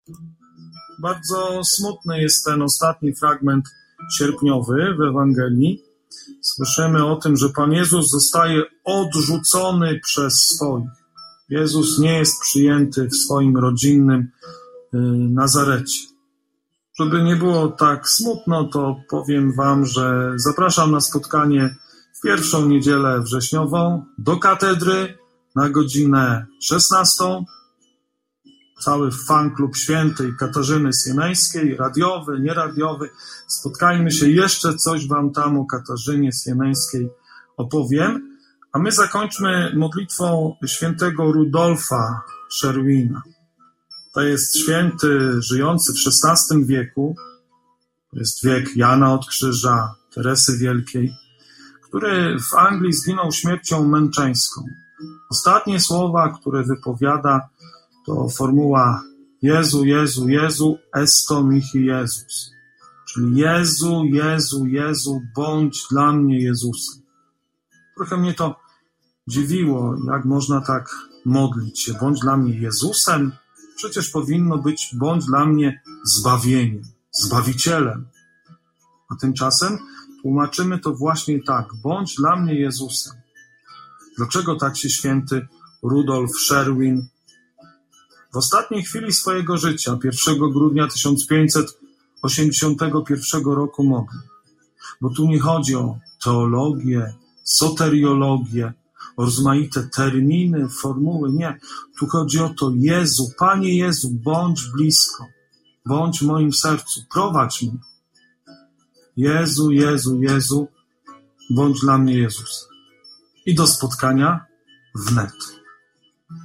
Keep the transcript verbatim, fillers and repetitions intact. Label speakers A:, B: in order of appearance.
A: Bardzo smutny jest ten ostatni fragment sierpniowy w Ewangelii. Słyszymy o tym, że Pan Jezus zostaje odrzucony przez swoich. Jezus nie jest przyjęty w swoim rodzinnym yy, Nazarecie. Żeby nie było tak smutno, to powiem wam, że zapraszam na spotkanie w pierwszą niedzielę wrześniową do katedry na godzinę szesnastą. Cały fanklub świętej Katarzyny Sieneńskiej, radiowy, nieradiowy. Spotkajmy się, jeszcze coś wam tam o Katarzynie Sieneńskiej opowiem. A my zakończmy modlitwą świętego Rudolfa Sherwina. To jest święty żyjący w szesnastym wieku. To jest wiek Jana od Krzyża, Teresy Wielkiej, który w Anglii zginął śmiercią męczeńską. Ostatnie słowa, które wypowiada, to formuła Jezu, Jezu, Jezu, esto mihi Jezus. Czyli Jezu, Jezu, Jezu, bądź dla mnie Jezusem. Trochę mnie to dziwiło, jak można tak modlić się. Bądź dla mnie Jezusem. Przecież powinno być bądź dla mnie zbawieniem, Zbawicielem. A tymczasem tłumaczymy to właśnie tak. Bądź dla mnie Jezusem. Dlaczego tak się święty Rudolf Sherwin w ostatniej chwili swojego życia, pierwszego grudnia tysiąc pięćset osiemdziesiątego pierwszego roku modlił? Bo tu nie chodzi o teologię, soteriologię, o rozmaite terminy, formuły. Nie. Tu chodzi o to, Jezu, Panie Jezu, bądź blisko, bądź w moim sercu, prowadź mnie. Jezu, Jezu, Jezu, bądź dla mnie Jezus. I do spotkania wnet.